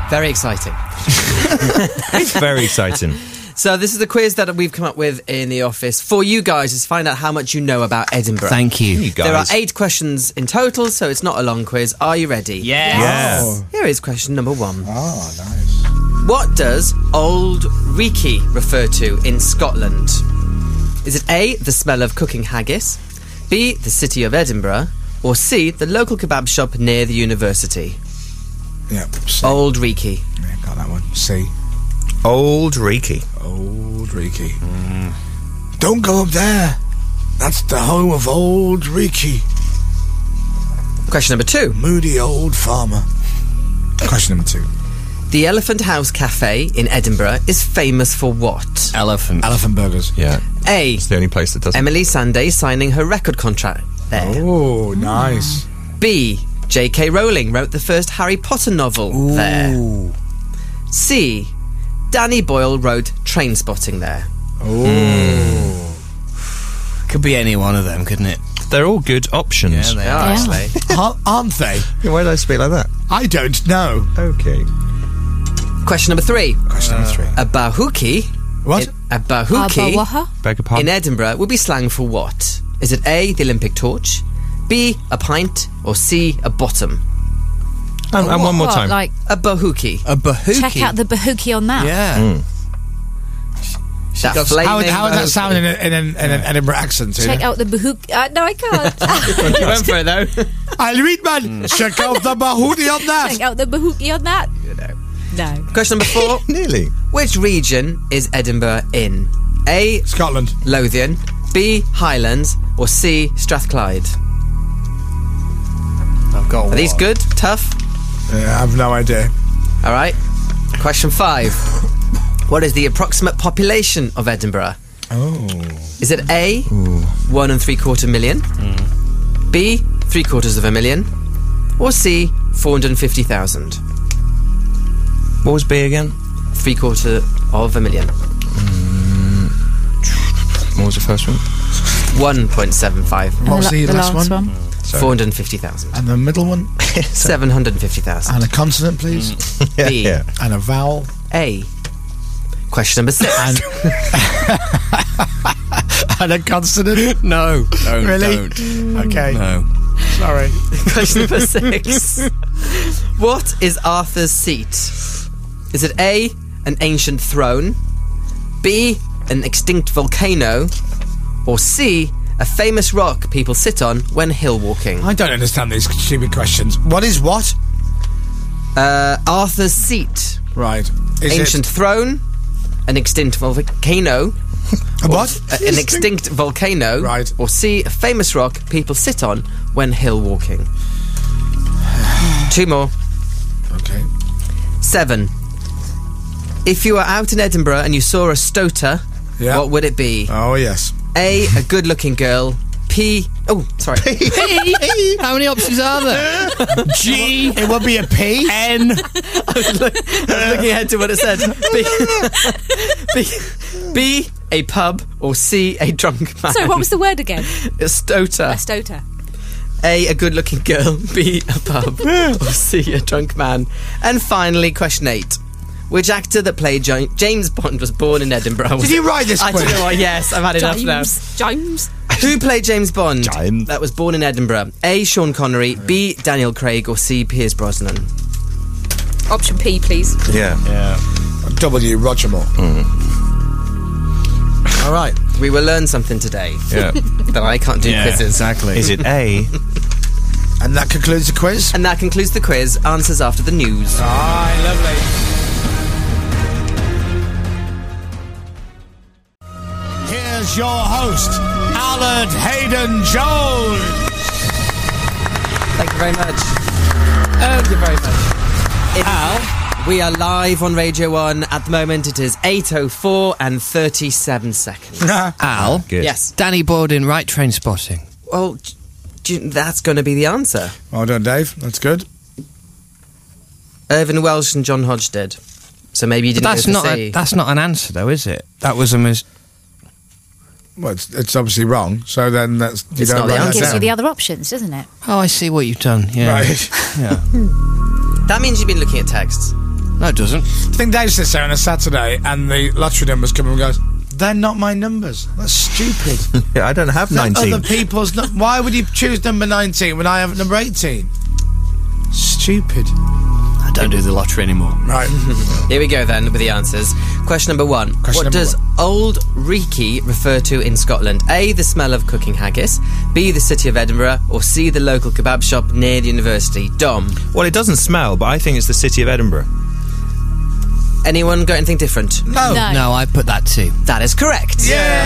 Very exciting. It's very exciting. So this is the quiz that we've come up with in the office for you guys, is find out how much you know about Edinburgh. Thank you. You guys. There are 8 questions in total, so it's not a long quiz. Are you ready? Yes. Yeah. Here is question number 1. Oh, nice. What does Old Reekie refer to in Scotland? Is it A, the smell of cooking haggis, B, the city of Edinburgh, or C, the local kebab shop near the university? Yeah, C. Old Reekie. Yeah, got that one. C. Old Reekie. Old Reekie. Don't go up there. That's the home of Old Reekie. Question number 2. Moody old farmer. Question number 2. The Elephant House Cafe in Edinburgh is famous for what? Elephant. Elephant burgers. Yeah. A, It's the only place that does it. Emily Sandé signing her record contract there. Oh, nice. B, J.K. Rowling wrote the first Harry Potter novel there. Ooh. C, Danny Boyle wrote Trainspotting there. Could be any one of them, couldn't it? They're all good options. they Yeah, actually. Aren't they? Why did I speak like that? I don't know. Okay. Question number 3. Question number 3. A bahookie. What? A bahookie Abawaha? Beg your in pardon? Edinburgh would be slang for what? Is it A, the Olympic torch, B, a pint, or C, a bottom? And one more What, time. like, A bahookie. A bahookie. check out the bahookie on that. Yeah. That got- flaming How would that bahookie. sound in an Edinburgh accent? Check out the bahookie. No, I can't. You went for it though. I'll read, man. Check out the bahootie on that. Check out the bahookie on that. No. Question number 4. Nearly. Which region is Edinburgh in? A, Scotland. Lothian, B, Highlands, or C, Strathclyde? I've got Are these good? Tough? I have no idea. All right. Question 5. What is the approximate population of Edinburgh? Oh. Is it A, 1 3/4 million, B, 3/4 million, or C, 450,000? What was B again? 3/4 million. What was the first one? 1.75. And What was the last one? 450,000. And the middle one? 750,000. And a consonant, please. B. Yeah. And a vowel. A. Question number 6. And a consonant. No. Don't. Really? Don't. Okay. No. Sorry. Question number 6. What is Arthur's seat? Is it A, an ancient throne, B, an extinct volcano, or C, a famous rock people sit on when hill walking? I don't understand these stupid questions. What is what? Arthur's seat. Right. Is Ancient throne, an extinct volcano, it a what? an extinct volcano, Right. or C, a famous rock people sit on when hill walking. 2 more. Okay. 7. If you were out in Edinburgh and you saw a stoter, Yeah. what would it be? Oh, yes. A, a good-looking girl. P. Oh, sorry. How many options are there? G. It would be a P. N. I was looking ahead to what it said. B, a pub, or C, a drunk man. So what was the word again? A stoter. A stoter. A good-looking girl. B, a pub, or C, a drunk man. And finally, question 8. Which actor that played James Bond was born in Edinburgh? Did you write this I quiz? don't know why. Yes, I've had enough now. James. Who played James Bond James. that was born in Edinburgh? A, Sean Connery, B, Daniel Craig, or C, Pierce Brosnan? Option P, please. Yeah. W. Roger Moore. All right. We will learn something today. Yeah. That I can't do quizzes. Exactly. Is it A? And that concludes the quiz. And that concludes the quiz. Answers after the news. All right, lovely. Here's your host, Alan Hayden Jones. Thank you very much. Thank you very much. Al, we are live on Radio 1. At the moment, it is 8:04 and 37 seconds. Al. Good. Yes. Danny Boyd in Right Train Spotting. Well, that's going to be the answer. Well done, Dave. That's good. Irvin Welsh and John Hodge did. So maybe you didn't That's go for not. C. That's not an answer, though, is it? That was a Well, it's obviously wrong. So then that's you It's don't not the write that answer. Gives you down. the other options, doesn't it? Oh, I see what you've done. Yeah. Right. Yeah. That means you've been looking at texts. No, it doesn't. I think Dave sits there on a Saturday and the lottery numbers come and goes, they're not my numbers. That's stupid. Yeah, I don't have 19. Other people's... Why would you choose number 19 when I have number 18? Stupid. I don't do the lottery anymore. Right. Here we go then with the answers. Question number 1. Question What number does one. Old Reekie refer to in Scotland? A, the smell of cooking haggis. B, the city of Edinburgh. Or C, the local kebab shop near the university. Dom, Well, it doesn't smell, but I think it's the city of Edinburgh. anyone got anything different? No. No. No, I put that too. That is correct.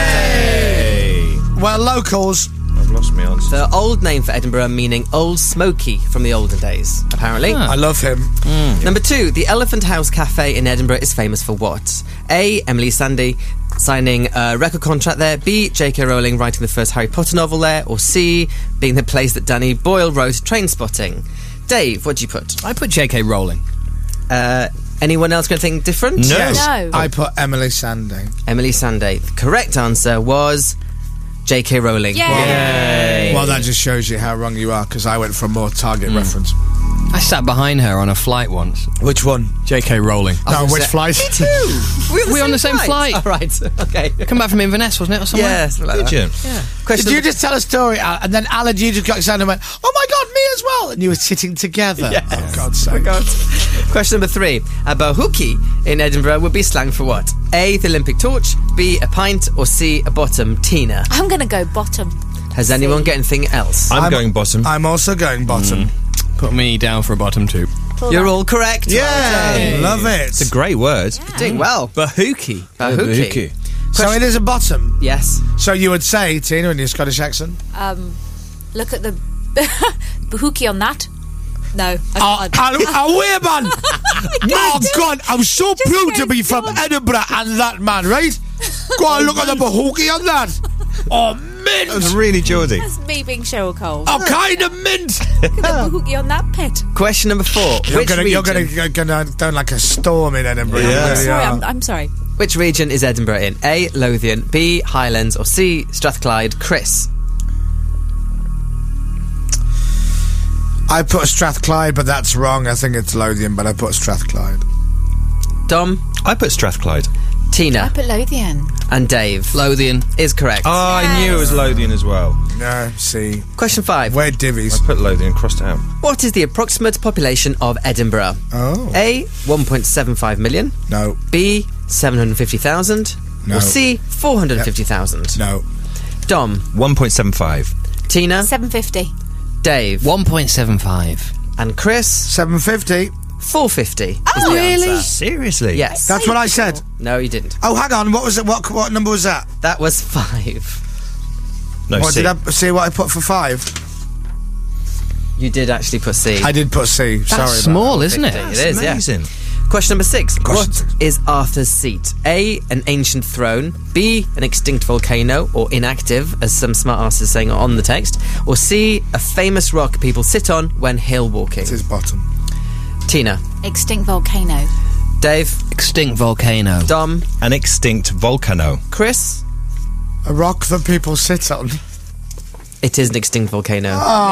Hey! Well, locals... I've lost my answer. The old name for Edinburgh meaning Old Smoky from the olden days, apparently. I love him. Number 2, the Elephant House Cafe in Edinburgh is famous for what? A, Emily Sandé signing a record contract there. B, J.K. Rowling writing the first Harry Potter novel there. Or C, being the place that Danny Boyle wrote Trainspotting. Dave, what do you put? I put J.K. Rowling. Anyone else got anything different? No. Yes. No. I put Emily Sandé. Emily Sandé. The correct answer was J.K. Rowling. Yay. Well, that just shows you how wrong you are, because I went for a more target reference. I sat behind her on a flight once. Which one? J.K. Rowling. No, which flight? We on the same flight. All right. Okay. Come back from Inverness, wasn't it, or somewhere? Yeah, something like Did that. you? Question Did you number- just tell a story, Al, and then Alan, you just got excited and went, oh my God, me as well, and you were sitting together. Yes. Oh, God's sake. God. Question number 3. A bohookie in Edinburgh would be slang for what? A, the Olympic torch. B, a pint. Or C, a bottom. Tina, I'm going to go bottom. has anyone got anything else? I'm going bottom. I'm also going bottom. Put me down for a bottom two. You're all correct. Yay! Love it. It's a great word. You're doing well. Bahookie. Bahookie. So it is a bottom. Yes. So you would say, Tina, in your Scottish accent? Look at the bahookie on that. No. Away, man! Oh, God, I'm so proud to be from Edinburgh and that, man, right? Go on, look at the bahookie on that. Oh, mint! That was really Geordie. That's me being Cheryl Cole. Oh, kind of mint! Look at the bahookie on that pet. Question number 4. You're gonna down like a storm in Edinburgh. You Yeah. really Sorry, are. I'm sorry. Which region is Edinburgh in? A, Lothian. B, Highlands. Or C, Strathclyde. Chris. I put Strathclyde, but that's wrong. I think it's Lothian, but I put Strathclyde. Dom, I put Strathclyde. Tina, I put Lothian. and Dave Lothian. is correct. Oh, I knew it was Lothian as well. No, see. Question 5. We're divvies. I put Lothian, crossed it out. What is the approximate population of Edinburgh? Oh. A, 1.75 million. No, B, 750,000. No. Or C, 450,000. no. Dom, 1.75. Tina, 750. Dave, 1.75. and Chris, 750. 450 is the really? answer. Seriously? Yes. That's what I said. No, you didn't. Oh, hang on. What was it? What number was that? That was 5. No, What C. did I see? What I put for 5? You did actually put C. I did put C. That's Sorry. about small, isn't it? It is, yeah. Amazing. Question number 6. Question What six. is Arthur's seat? A, an ancient throne. B, an extinct volcano, or inactive, as some smart asses saying on the text. Or C, a famous rock people sit on when hill walking. It is bottom. Tina, Extinct volcano. Dave, Extinct volcano. Dom, An extinct volcano. Chris. A rock that people sit on. It is an extinct volcano.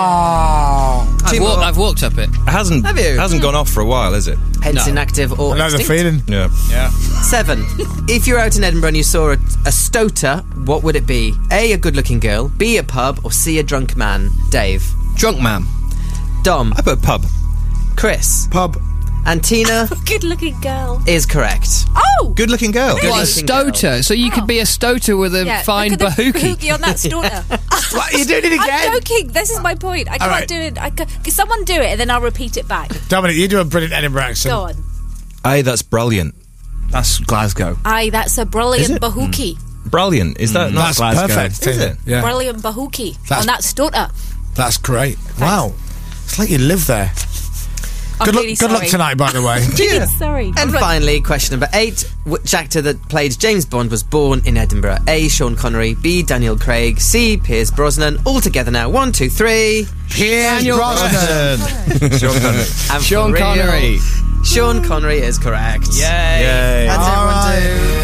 Oh. I've walked up it. It hasn't, Have you? hasn't gone off for a while, has it? Hence No. inactive or I know the extinct. feeling. Yeah. 7. If you're out in Edinburgh and you saw a stoter, what would it be? A, a good-looking girl. B, a pub. Or C, a drunk man. Dave. Drunk man. Dom. I put pub. Chris. Pub. And Tina Good looking girl. is correct. Oh! Good looking girl. Good What, a looking girl. stoter? So you could be a stoter with a Yeah, fine look at the bahookie. bahookie on that stoner. What, are you doing it I'm again? joking. This is my point. I can't right. do it. Can someone do it and then I'll repeat it back. Dominic, you do a brilliant Edinburgh accent. Go on. Aye, that's brilliant. That's Glasgow. Aye, that's a brilliant Is it? bahookie. Brilliant. Is that not That's Glasgow. perfect. Is it? Yeah. Brilliant bahookie That's- on that stoner. That's great. Wow. It's like you live there. I'm Good luck, really good luck sorry. tonight, by the way. Really sorry. And finally, question number 8. Which actor that played James Bond was born in Edinburgh? A, Sean Connery. B, Daniel Craig. C, Pierce Brosnan. All together now. 1, 2, 3. Pierce Brosnan. Sean Connery. And Sean for real, Connery. Sean Connery is correct. Yay. How's everyone do?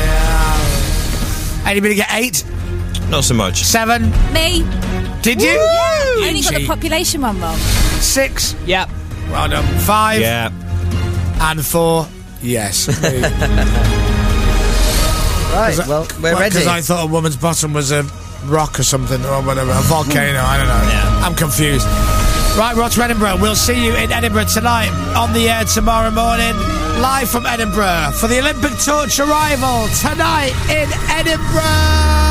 Anybody get 8? Not so much. 7? Me. Did you? I only got the Cheat. population one wrong. 6? Yep. Well done. 5? Yeah. And 4? Yes. Right, well, we're ready. Because I thought a woman's bottom was a rock or something, or whatever, a volcano, I don't know. Yeah. I'm confused. Right, we're off to Edinburgh. We'll see you in Edinburgh tonight, on the air tomorrow morning, live from Edinburgh, for the Olympic Torch arrival tonight in Edinburgh.